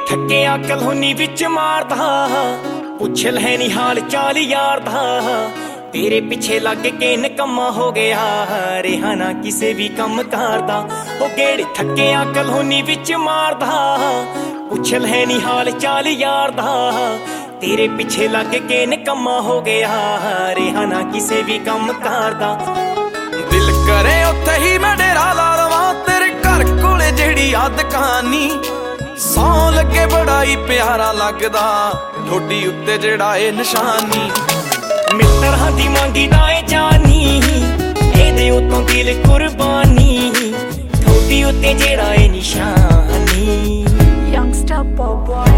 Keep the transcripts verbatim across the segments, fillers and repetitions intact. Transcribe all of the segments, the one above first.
थक्किया colony विच मारदा पुछ लै नी हाल चाल यार दा। तेरे पिछे लग के निकम्मा हो गया रेहा ना किसे भी कम कारदा। ओ गेड़ थक्किया कलोनी विच मारदा पुछ लै नी हाल चाल यार दा। तेरे पिछे लग के निकम्मा हो गया रेहा ना किसे भी कम कारदा। दिल करे उत्थे ही मैं डेरा ला लवां तेरे घर कोले जेड़ी आ दुकानी। सौ लगे बड़ा ही प्यारा लगदा ठोडी उत्ते जेड़ा ए निशानी। मित्तरां दी मंगी दा ए जानी एदे उत्तों दिल कुर्बानी। ठोडी उत्ते जेड़ा ए निशानी। Youngster pop boy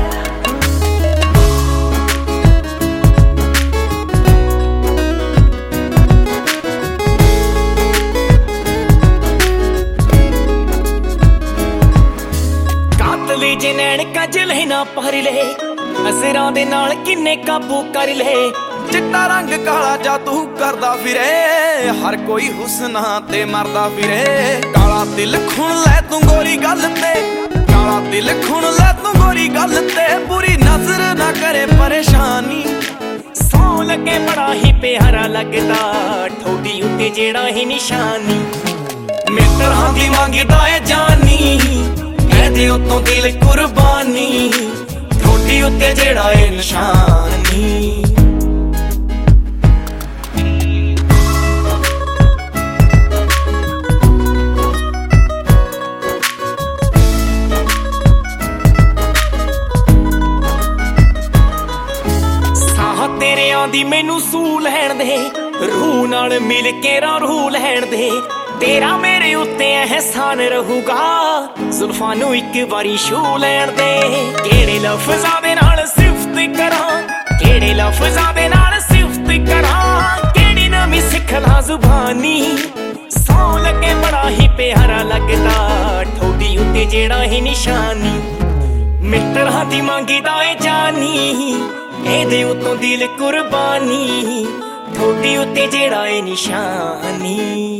जे नैन कजल ना पर ले नजरां दे नाल किन्ने काबू कर ले। चिट्टा रंग काला जादू करदा फिरे हर कोई हुस्ना ते मरदा फिरे। काला दिल खुण लै तू गोरी गल ते काला दिल खुण लै तू गोरी गल ते। बुरी नजर ना करे परेशानी। सौ लगे बड़ा ही प्यारा लगदा ठोडी उत्ते जेड़ा ही निशानी। मित्तरां दी मंगदा ए जानी एदे उत्तों दिल कुर्बानी। ठोडी उत्ते जेड़ा ए निशानी। साह तेरे आंदी मैनू सू लैण दे रूह नाल मिल के रा रूह लैण दे। तेरा मेरे उत्ते एहसान रहूगा जुल्फां नू इक बारी छू लैण दे। केड़े लफ्ज़ां दे नाल सिफत करां केड़े लफ्ज़ां दे नाल सिफत करां। केड़ी नवीं सिख ला जुबानी। सौ लगे बड़ा ही प्यारा लगदा ठोडी उत्ते जेड़ा ही निशानी। मित्तरां दी मंगदा ए जानी एदे उत्तों दिल कुर्बानी। ठोडी उत्ते जेड़ा ए निशानी।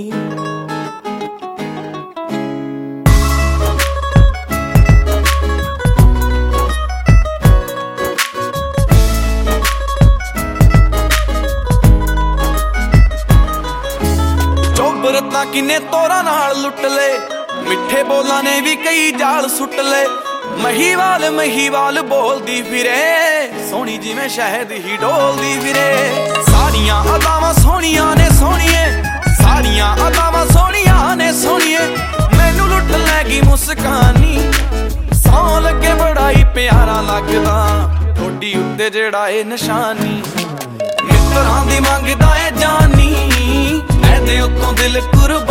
बरता किन्ने तोरा नाल लुट ले मिठे बोलां ने भी कई जाल सुट ले। महीवाल महीवाल बोलदी फिरे सोहनी जिवें शहद ही डोलदी फिरे। सारियां अदावां सोहणियां ने सोहणिए सारियां अदावां सोहणियां ने सोहणिए। मैनू लुट लैगी मुस्कानी। सौ लगे बड़ा ही प्यारा लगदा ठोडी उत्ते जेड़ा ए निशानी। मित्तरां दी मंगदा ए जानी एदे उत्तों दिल कुर्बानी।